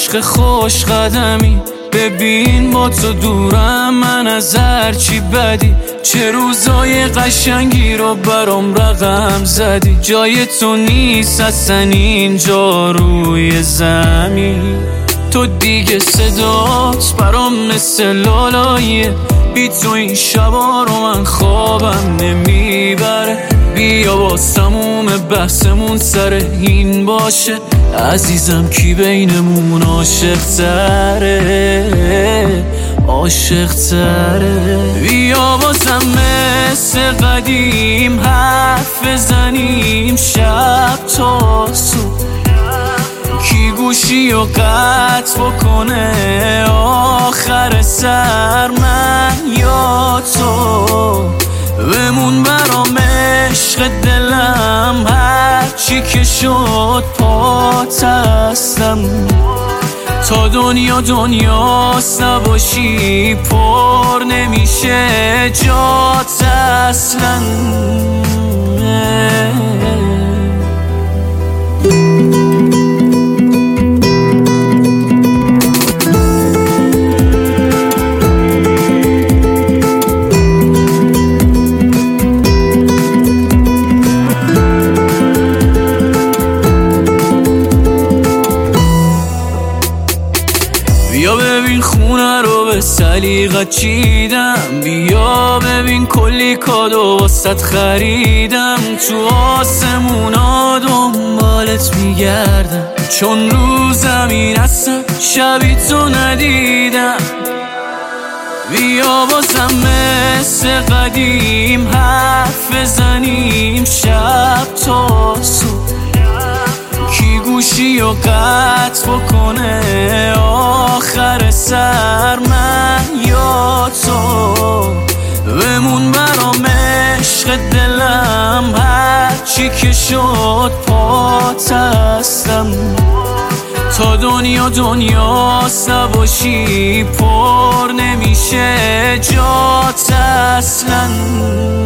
عشق خوش قدمی، ببین با تو دورم من از هرچی بدی، چه روزای قشنگی رو برام رقم زدی. جای تو نیست اصلا اینجا روی زمین، تو دیگه صدات برام مثل لالاییه، بی تو این شبا رو من خوابم نمیبره. بیا با تموم بحثمون سر این باشه، عزیزم کی بینمون عاشق تره، عاشق تره. بیا بازم مثل قدیم حرف بزنیم شب تا صبح، کی گوشی و قطع بکنه آخر سر، من یا تو. بمون برام عشق دلم، هرچی که شد پات هستم، تا دنیا دنیاست نباشی پر نمیشه جات اصلا. بیا ببین خونه رو به سلیقت چیدم، بیا ببین کلی کادو واسط خریدم، تو آسمونا دنبالت میگردم، چون رو زمین هستم شبی تو ندیدم. بیا بازم مثل قدیم حرف بزنیم شب تا صبح، کی گوشی و قطع بکنه آخر سر، من یا تو. بمون برام عشق دلم، هرچی که شد پات هستم، تا دنیا دنیاست نباشی پر نمیشه جات اصلا.